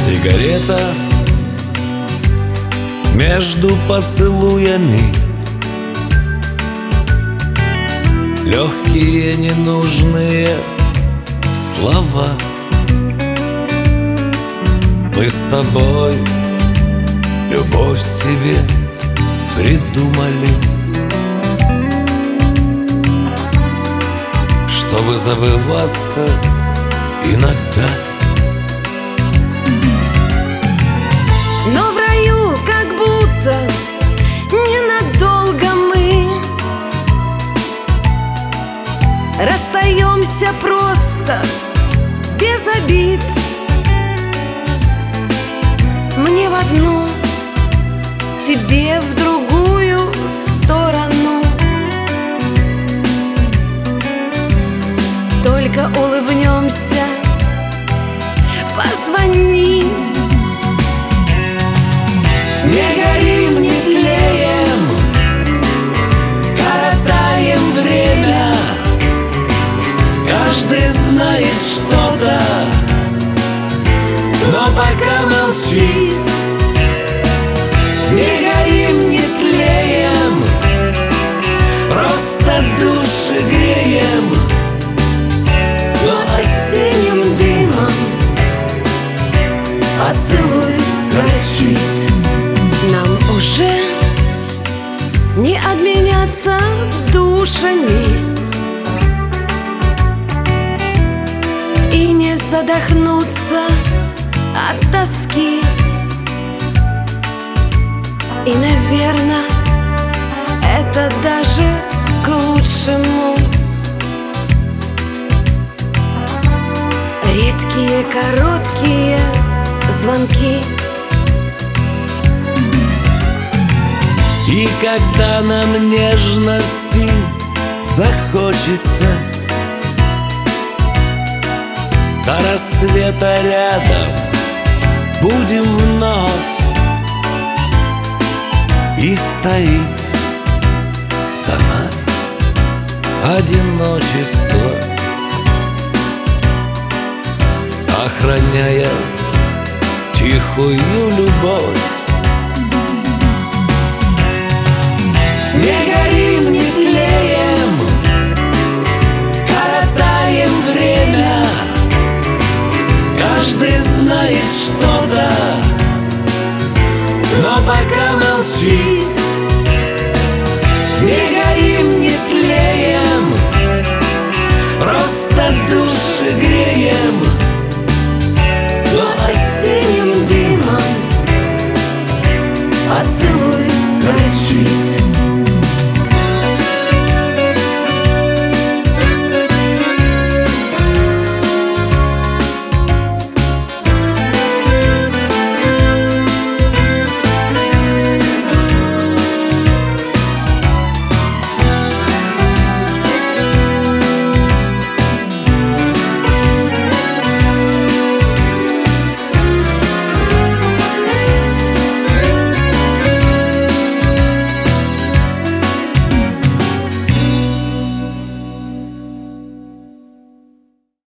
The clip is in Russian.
Сигарета между поцелуями, легкие ненужные слова. Мы с тобой любовь себе придумали, чтобы забываться иногда. Но в раю как будто ненадолго мы расстаемся просто, без обид. Мне в одну, тебе в другую сторону. Только улыбнемся, позвони. Не горим, не тлеем, коротаем время. Каждый знает что-то, но пока молчит. Не горим, не тлеем, просто души греем, но осенним дымом поцелуй горчит. Нам уже не обменяться душами и не задохнуться от тоски. И, наверное, это даже к лучшему. Редкие короткие звонки. И когда нам нежности захочется, до рассвета рядом будем вновь. И стоит за нами одиночество, охраняя тихую любовь. Не горим, не тлеем, коротаем время. Каждый знает что-то, но пока молчит.